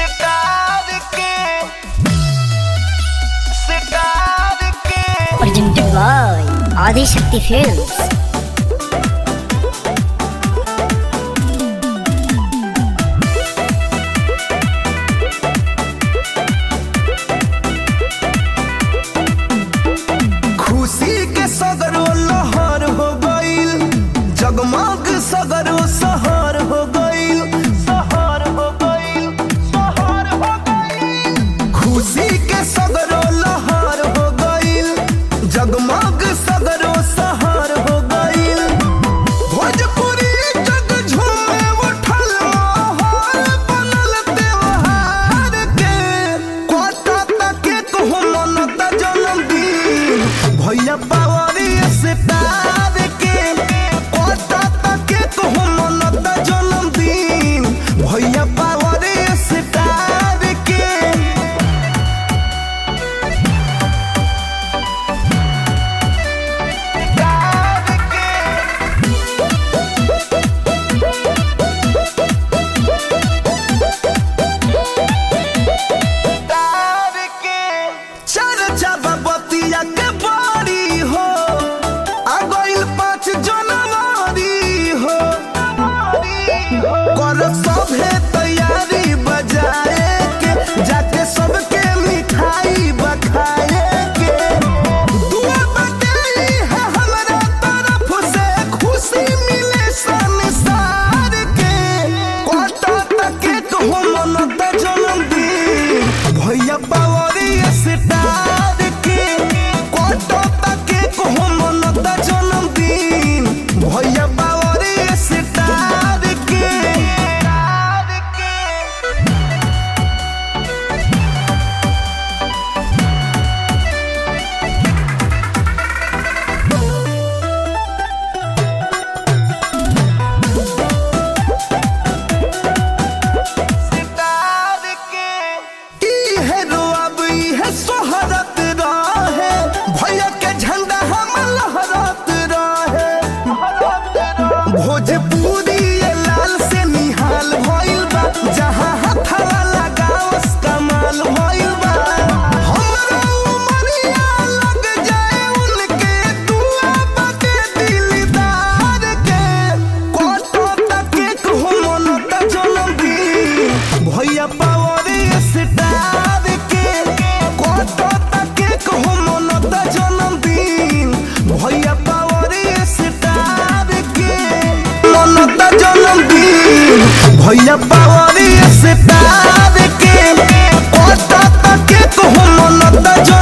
Presented by Adi Shakti Films. खुशी के सगरो लहर हो गईल, जगमग सगरो सहर हो गईल, सहर हो गईल, सहर हो गईल। खुशी के सगरो लहर हो गईल, जगमग सगरो सहर हो गईल। भोजपुरी जग झूमे उठल माहौल बनल त्योहार के। कोटा तके कहूँ मनता जन्मदिन भैया पावरी स्टार के। कोटा तके कहूँ मनता जन्मदिन भैया पावरी स्टार के। चर्चा बतिया के बारी हो, आ गइल 5 जनवरी हो। कर सभे तैयारी बजाए के, जाके सबके मिठाई बखाए के। दुआ बटाई है हमरा तरफ से, खुशी मिले संसार के। कोटा तके कहूँ मनता जन्मदिन भैया पावरी स्टार के। कोटा तके कहूँ मनता जन्मदिन भैया पावरी स्टार के। सोहरत रहे भैया के झंडा हम लहरत रहे। भोजपुरी लाल से निहाल भइल बा, जहाँ हथवा लगावस कमाल भइल बा। हमरा उमरिया लग जाए उनके, दुआ बाटे दिलदार के। कोटा तके कहूँ मनता जन्मदिन भैया पावरी स्टार के। कोटा तके कहूँ मनता जन्मदिन भैया पावरी स्टार के। मनता जन्मदिन भैया पावरी स्टार